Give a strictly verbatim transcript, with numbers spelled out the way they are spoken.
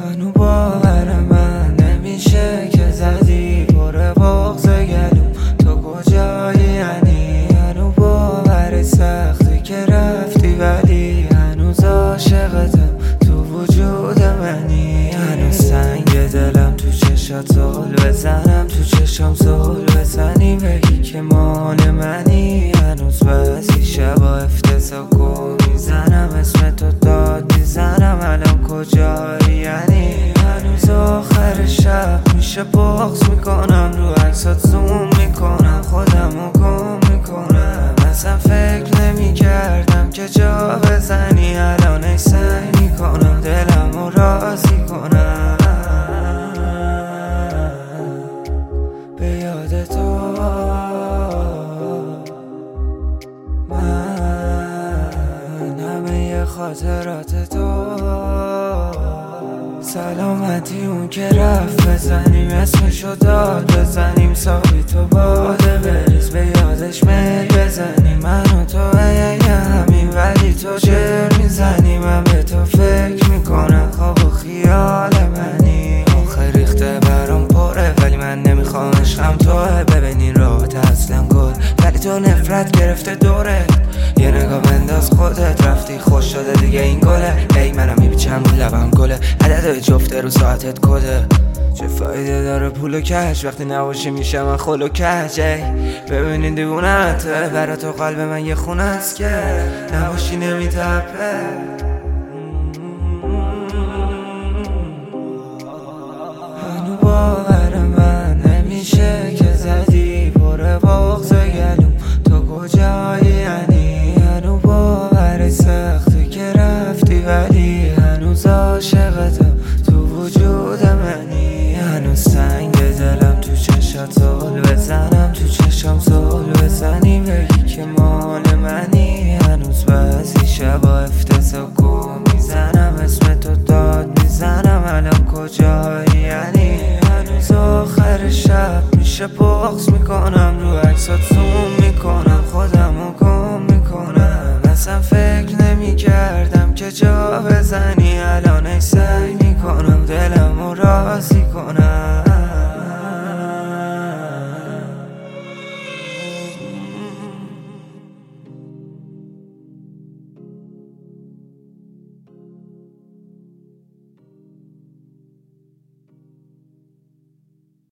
هنو باور من نمیشه که زدی پر بغض گلوم، تو کجایی یعنی؟ هنو باور سختی که رفتی ولی هنوز عاشقتم، تو وجود منی. هنوز سنگ دلم تو چشات زل بزنم، تو چشام زل بزنی بگی که مال منی. هنوز بعضی شبا افتضاح گم میزنم، اسم تو داد میزنم، الان کجایی یعنی؟ هنوز آخر شب میشه بغض میکنم، رو عکسات زوم میکنم، خودمو گم میکنم. اصلا فکر نمیکردم که جا بزنی، الان ای سعی میکنم دلمو راضی کنم. به یاد تو من، همه خاطرات تو، سلامتی اون که رفت بزنیم، اسمشو داد بزنیم، ثابت و باده بریز به یادش میل بزنیم. من و تو ای همین ولی تو چر میزنی، من به تو فکر میکنم، خواب و خیال منی. آخه ریخته برام پره ولی من نمیخوام، عشقم توه. ببینین راحت اصلا گل ولی تو نفرت گرفته دوره. یه نگاه بنداز خودت، رفتی خوش شده دیگه این گله. ای منم میبیچم رو لبم گله، عدد جفته رو ساعتت کده. چه فایده داره پول و کش وقتی نباشی میشه من خل و کج. ببینین دیوونته، برا تو قلب من یه خونه است که نباشی نمیتپه. هنو باور من نمیشه که زدی پر بغض گلوم، تو کجایی یعنی؟ هنو باور سختی که رفتی ولی هنوز عاشقتم، تو وجود منی. هنوز سنگ دلم تو چشات زل بزنم، تو چشام زل بزنی بگی که مال منی. هنوز بعضی شبا افتضاح گم میزنم، اسم تو داد میزنم، الان کجایی یعنی؟ هنوز آخر شب میشه بغض میکنم، رو عکسات زوم میکنم، خودمو گم میکنم. اصلا فکر نمیکردم که جا بزنی، الان ای سعی میکنم دلمو راضی کنم.